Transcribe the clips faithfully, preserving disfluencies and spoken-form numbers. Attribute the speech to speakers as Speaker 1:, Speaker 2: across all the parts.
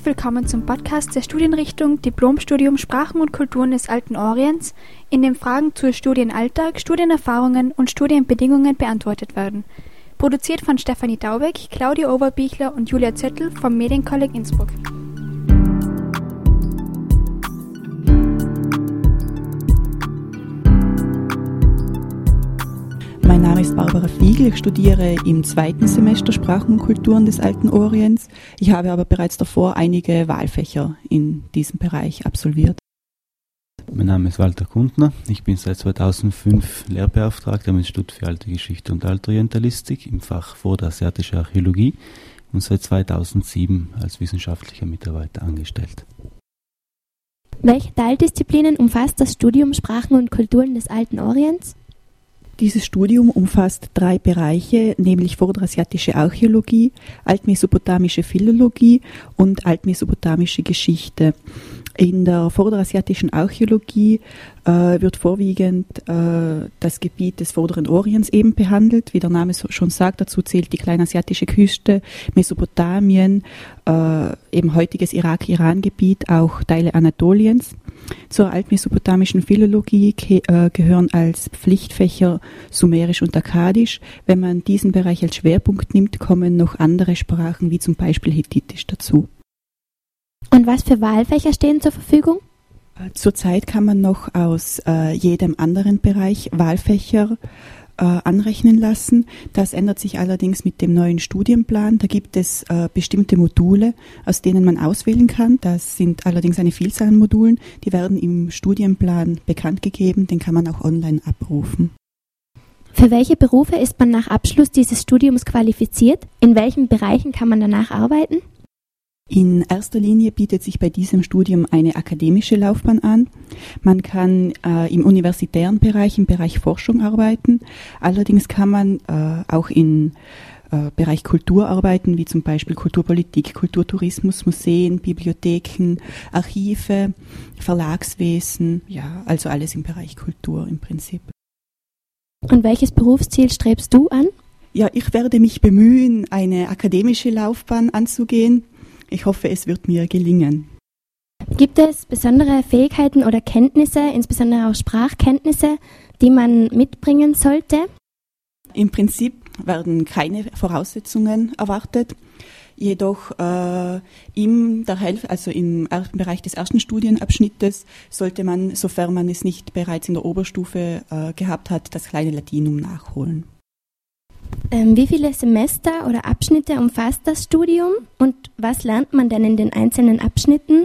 Speaker 1: Herzlich willkommen zum Podcast der Studienrichtung Diplomstudium Sprachen und Kulturen des Alten Orients, in dem Fragen zu Studienalltag, Studienerfahrungen und Studienbedingungen beantwortet werden. Produziert von Stefanie Daubeck, Claudia Oberbichler und Julia Zöttl vom Medienkolleg Innsbruck.
Speaker 2: Mein Name ist Barbara Fiegel, ich studiere im zweiten Semester Sprachen und Kulturen des Alten Orients. Ich habe aber bereits davor einige Wahlfächer in diesem Bereich absolviert.
Speaker 3: Mein Name ist Walter Kundner, ich bin seit zweitausendfünf Lehrbeauftragter am Institut für Alte Geschichte und Altorientalistik im Fach Vorderasiatische Archäologie und seit zweitausendsieben als wissenschaftlicher Mitarbeiter angestellt.
Speaker 4: Welche Teildisziplinen umfasst das Studium Sprachen und Kulturen des Alten Orients?
Speaker 2: Dieses Studium umfasst drei Bereiche, nämlich Vorderasiatische Archäologie, altmesopotamische Philologie und altmesopotamische Geschichte. In der vorderasiatischen Archäologie äh, wird vorwiegend äh, das Gebiet des Vorderen Orients eben behandelt. Wie der Name so, schon sagt, dazu zählt die kleinasiatische Küste, Mesopotamien, äh, eben heutiges Irak-Iran-Gebiet, auch Teile Anatoliens. Zur altmesopotamischen Philologie ge- äh, gehören als Pflichtfächer Sumerisch und Akkadisch. Wenn man diesen Bereich als Schwerpunkt nimmt, kommen noch andere Sprachen wie zum Beispiel Hethitisch dazu.
Speaker 4: Und was für Wahlfächer stehen zur Verfügung?
Speaker 2: Zurzeit kann man noch aus äh, jedem anderen Bereich Wahlfächer äh, anrechnen lassen. Das ändert sich allerdings mit dem neuen Studienplan. Da gibt es äh, bestimmte Module, aus denen man auswählen kann. Das sind allerdings eine Vielzahl an Modulen. Die werden im Studienplan bekannt gegeben. Den kann man auch online abrufen.
Speaker 4: Für welche Berufe ist man nach Abschluss dieses Studiums qualifiziert? In welchen Bereichen kann man danach arbeiten?
Speaker 2: In erster Linie bietet sich bei diesem Studium eine akademische Laufbahn an. Man kann äh, im universitären Bereich, im Bereich Forschung arbeiten. Allerdings kann man äh, auch im äh, Bereich Kultur arbeiten, wie zum Beispiel Kulturpolitik, Kulturtourismus, Museen, Bibliotheken, Archive, Verlagswesen, ja, also alles im Bereich Kultur im Prinzip.
Speaker 4: Und welches Berufsziel strebst du an?
Speaker 2: Ja, ich werde mich bemühen, eine akademische Laufbahn anzugehen. Ich hoffe, es wird mir gelingen.
Speaker 4: Gibt es besondere Fähigkeiten oder Kenntnisse, insbesondere auch Sprachkenntnisse, die man mitbringen sollte?
Speaker 2: Im Prinzip werden keine Voraussetzungen erwartet. Jedoch äh, im, der Hälfte, also im Bereich des ersten Studienabschnittes sollte man, sofern man es nicht bereits in der Oberstufe äh, gehabt hat, das kleine Latinum nachholen.
Speaker 4: Ähm, wie viele Semester oder Abschnitte umfasst das Studium und was lernt man denn in den einzelnen Abschnitten?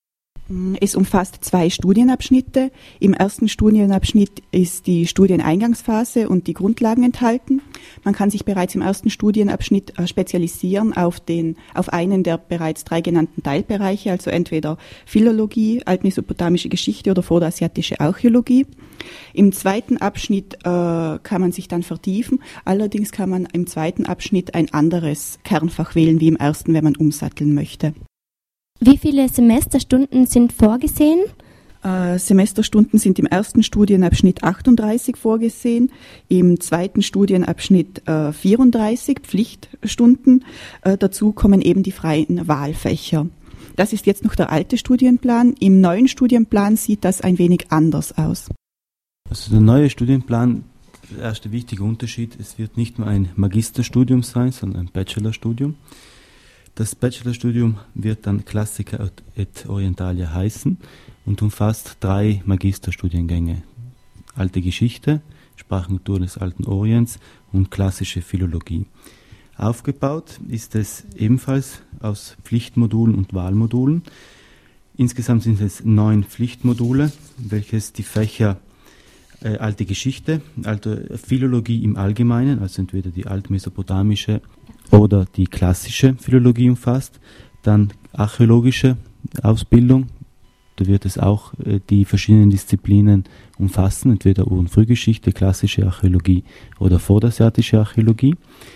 Speaker 2: Es umfasst zwei Studienabschnitte. Im ersten Studienabschnitt ist die Studieneingangsphase und die Grundlagen enthalten. Man kann sich bereits im ersten Studienabschnitt spezialisieren auf den, auf einen der bereits drei genannten Teilbereiche, also entweder Philologie, altmesopotamische Geschichte oder vorderasiatische Archäologie. Im zweiten Abschnitt äh, kann man sich dann vertiefen. Allerdings kann man im zweiten Abschnitt ein anderes Kernfach wählen wie im ersten, wenn man umsatteln möchte.
Speaker 4: Wie viele Semesterstunden sind vorgesehen?
Speaker 2: Äh, Semesterstunden sind im ersten Studienabschnitt achtunddreißig vorgesehen, im zweiten Studienabschnitt äh, vierunddreißig Pflichtstunden. Äh, dazu kommen eben die freien Wahlfächer. Das ist jetzt noch der alte Studienplan. Im neuen Studienplan sieht das ein wenig anders aus.
Speaker 3: Also der neue Studienplan, der erste wichtige Unterschied, es wird nicht mehr ein Magisterstudium sein, sondern ein Bachelorstudium. Das Bachelorstudium wird dann Classica et Orientalia heißen und umfasst drei Magisterstudiengänge. Alte Geschichte, Sprachkultur des Alten Orients und klassische Philologie. Aufgebaut ist es ebenfalls aus Pflichtmodulen und Wahlmodulen. Insgesamt sind es neun Pflichtmodule, welches die Fächer äh, Alte Geschichte, Alte Philologie im Allgemeinen, also entweder die altmesopotamische oder die klassische Philologie umfasst, dann archäologische Ausbildung, da wird es auch äh, die verschiedenen Disziplinen umfassen, entweder Ur- und Frühgeschichte, klassische Archäologie oder vorderasiatische Archäologie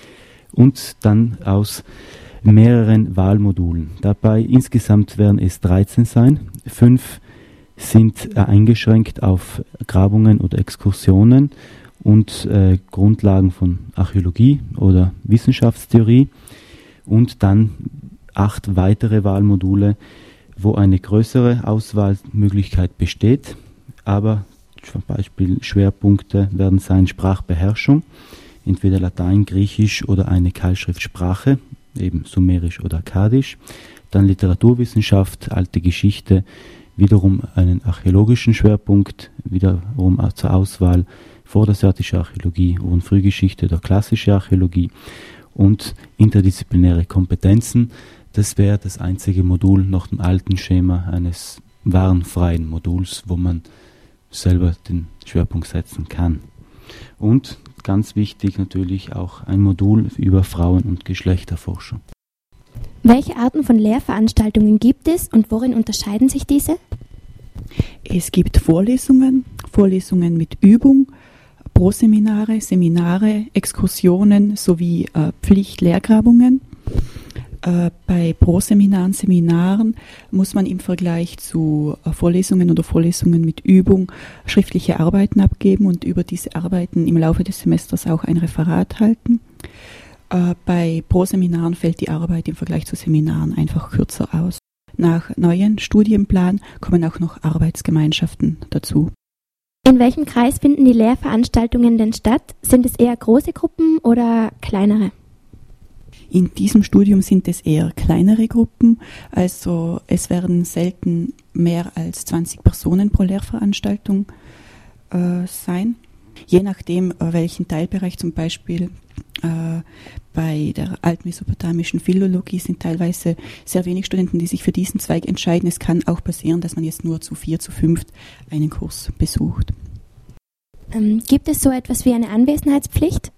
Speaker 3: und dann aus mehreren Wahlmodulen. Dabei insgesamt werden es dreizehn sein, fünf sind äh, eingeschränkt auf Grabungen oder Exkursionen und äh, Grundlagen von Archäologie oder Wissenschaftstheorie und dann acht weitere Wahlmodule, wo eine größere Auswahlmöglichkeit besteht, aber zum Beispiel Schwerpunkte werden sein Sprachbeherrschung, entweder Latein, Griechisch oder eine Keilschriftsprache, eben Sumerisch oder Akkadisch, dann Literaturwissenschaft, alte Geschichte, wiederum einen archäologischen Schwerpunkt, wiederum zur Auswahl vorderasiatische Archäologie und Frühgeschichte oder klassische Archäologie und interdisziplinäre Kompetenzen. Das wäre das einzige Modul nach dem alten Schema eines wahren freien Moduls, wo man selber den Schwerpunkt setzen kann. Und ganz wichtig natürlich auch ein Modul über Frauen- und Geschlechterforschung.
Speaker 4: Welche Arten von Lehrveranstaltungen gibt es und worin unterscheiden sich diese?
Speaker 2: Es gibt Vorlesungen, Vorlesungen mit Übung, Proseminare, Seminare, Exkursionen sowie äh, Pflichtlehrgrabungen. Äh, bei Proseminaren, Seminaren muss man im Vergleich zu äh, Vorlesungen oder Vorlesungen mit Übung schriftliche Arbeiten abgeben und über diese Arbeiten im Laufe des Semesters auch ein Referat halten. Äh, bei Proseminaren fällt die Arbeit im Vergleich zu Seminaren einfach kürzer aus. Nach neuen Studienplan kommen auch noch Arbeitsgemeinschaften dazu.
Speaker 4: In welchem Kreis finden die Lehrveranstaltungen denn statt? Sind es eher große Gruppen oder kleinere?
Speaker 2: In diesem Studium sind es eher kleinere Gruppen, also es werden selten mehr als zwanzig Personen pro Lehrveranstaltung äh, sein. Je nachdem, äh, welchen Teilbereich, zum Beispiel äh, bei der altmesopotamischen Philologie sind teilweise sehr wenig Studenten, die sich für diesen Zweig entscheiden. Es kann auch passieren, dass man jetzt nur zu vier, zu fünft einen Kurs besucht.
Speaker 4: Ähm, gibt es so etwas wie eine Anwesenheitspflicht?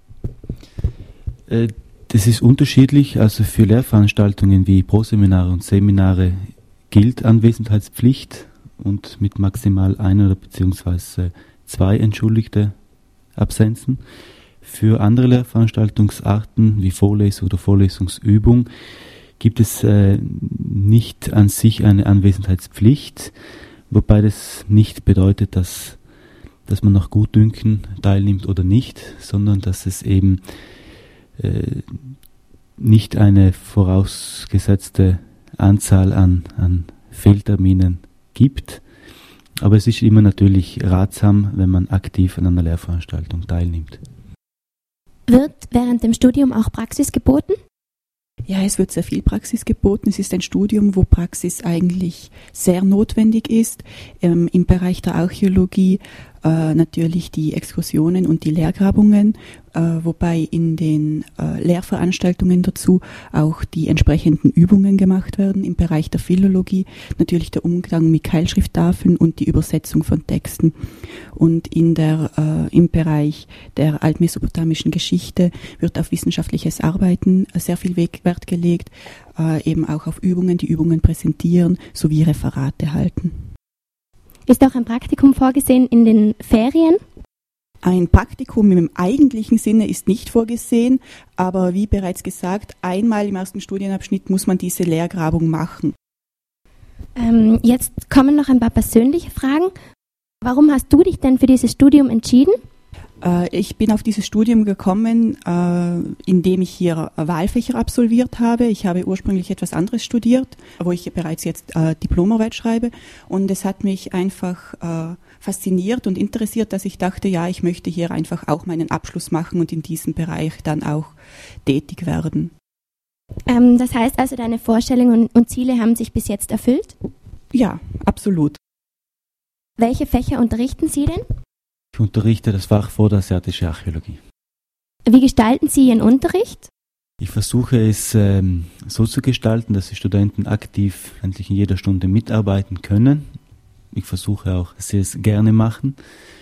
Speaker 3: Äh, das ist unterschiedlich. Also für Lehrveranstaltungen wie Proseminare und Seminare gilt Anwesenheitspflicht und mit maximal ein oder beziehungsweise zwei entschuldigte Absenzen. Für andere Lehrveranstaltungsarten wie Vorlesung oder Vorlesungsübung gibt es äh, nicht an sich eine Anwesenheitspflicht, wobei das nicht bedeutet, dass, dass man nach Gutdünken teilnimmt oder nicht, sondern dass es eben äh, nicht eine vorausgesetzte Anzahl an, an Fehlterminen gibt. Aber es ist immer natürlich ratsam, wenn man aktiv an einer Lehrveranstaltung teilnimmt.
Speaker 4: Wird während dem Studium auch Praxis geboten?
Speaker 2: Ja, es wird sehr viel Praxis geboten. Es ist ein Studium, wo Praxis eigentlich sehr notwendig ist. Ähm, im Bereich der Archäologie äh, natürlich die Exkursionen und die Lehrgrabungen, äh, wobei in den äh, Lehrveranstaltungen dazu auch die entsprechenden Übungen gemacht werden. Im Bereich der Philologie natürlich der Umgang mit Keilschrifttafeln und die Übersetzung von Texten. Und in der, äh, im Bereich der altmesopotamischen Geschichte wird auf wissenschaftliches Arbeiten sehr viel Wert gelegt, äh, eben auch auf Übungen, die Übungen präsentieren sowie Referate halten.
Speaker 4: Ist auch ein Praktikum vorgesehen in den Ferien?
Speaker 2: Ein Praktikum im eigentlichen Sinne ist nicht vorgesehen, aber wie bereits gesagt, einmal im ersten Studienabschnitt muss man diese Lehrgrabung machen.
Speaker 4: Ähm, jetzt kommen noch ein paar persönliche Fragen. Warum hast du dich denn für dieses Studium entschieden?
Speaker 2: Ich bin auf dieses Studium gekommen, indem ich hier Wahlfächer absolviert habe. Ich habe ursprünglich etwas anderes studiert, wo ich bereits jetzt Diplomarbeit schreibe. Und es hat mich einfach fasziniert und interessiert, dass ich dachte, ja, ich möchte hier einfach auch meinen Abschluss machen und in diesem Bereich dann auch tätig werden.
Speaker 4: Ähm, das heißt also, deine Vorstellungen und Ziele haben sich bis jetzt erfüllt?
Speaker 2: Ja, absolut.
Speaker 4: Welche Fächer unterrichten Sie denn?
Speaker 3: Ich unterrichte das Fach Vorderasiatische Archäologie.
Speaker 4: Wie gestalten Sie Ihren Unterricht?
Speaker 3: Ich versuche es ähm, so zu gestalten, dass die Studenten aktiv eigentlich in jeder Stunde mitarbeiten können. Ich versuche auch, dass sie es gerne machen.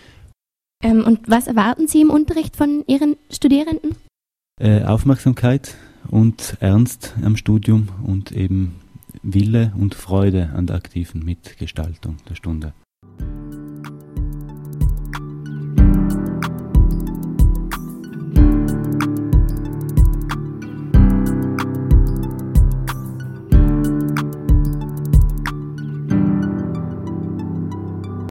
Speaker 4: Ähm, und was erwarten Sie im Unterricht von Ihren Studierenden?
Speaker 3: Äh, Aufmerksamkeit und Ernst am Studium und eben Wille und Freude an der aktiven Mitgestaltung der Stunde.